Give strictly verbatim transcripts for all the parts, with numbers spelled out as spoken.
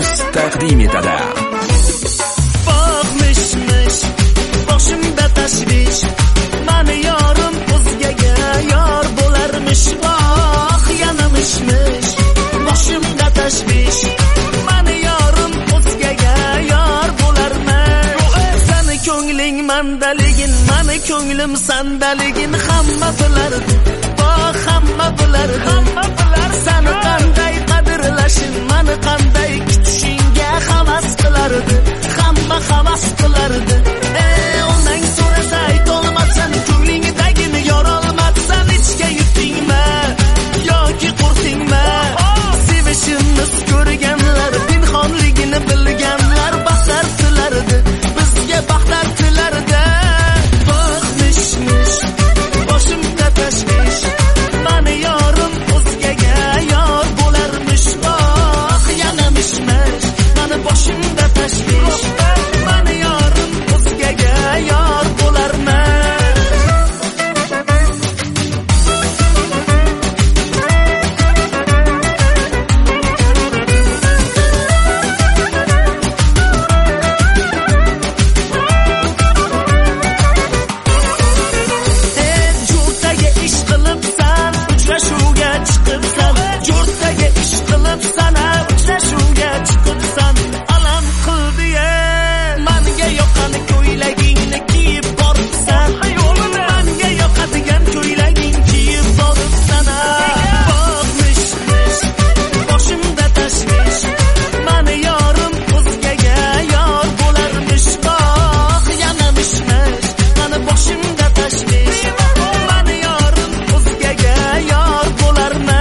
Plus taqdim etadi. Boqmishmish boshimda tashvish, mani yorim o'zgaga yor bo'larmish. Voh, yana mishmish boshimda tashvish, mani yorim o'zgaga yor bo'larmish. Sani ko'ngling mandaligin, mani ko'nglim sandaligin hamma bilardi. Voh, hamma bilardi, hamma bilardi. Sani qanday qadrlashing, mani qanday kutishingga havas qilardi, hamma havas qilardi. Ey onang so'rasa aytolmasan, ko'nglingdagini yorolmadsan, ichga yutdingmi yoki qo'rqdingmi? Sevishimiz ko'rganlar, pinhonligini bilganlar baxtar tilardi, bizga baxtar tilardi. Boqmishmish boshimda tashvish, mani yorim o'zgaga yor bo'larmish. Voh, yana mishmish mani boshimda tashvish, mani yorim o'zgaga yor bo'larmish. Jo'rtaga ish qilibsan, uchrashuvga chiqibsan. Jo'rtaga ish qilibsan, uchrashuvga chiqibsan. Alam qildi-ya, menga yoqqan ko'ylagingni kiyib boribsan. Menga yoqadigan ko'ylaging kiyib boribsan. Boqmishmish boshimda tashvish, mani yorim o'zgaga yor bo'larmish. Voh, yana mishmish mani boshimda tashvish, mani yorim o'zgaga yor bo'larmish.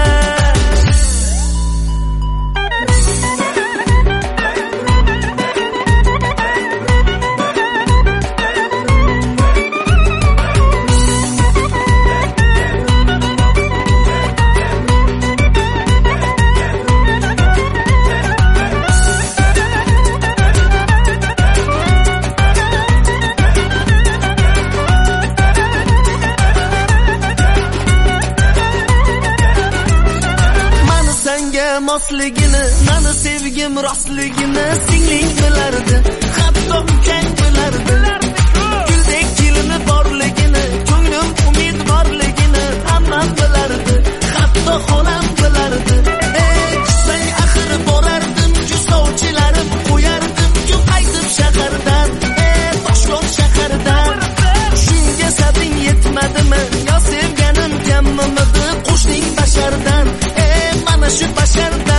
Mani senga mosligini, mani sevgim rostligini singling bilardi, hatto ukang bilardi. Guldek kelini borligini, ko'nglim umid borligini hammam bilardi, hatto xolam bilardi. Ey qisang axir borardim-ku, sovchilarim qo'yardim-ku qaytib shahardan. Ey toshloq shahardan, shunga sabing yetmadimi? Yo sevganim kammidi qo'shning bashardan? Ey mana shu bashardan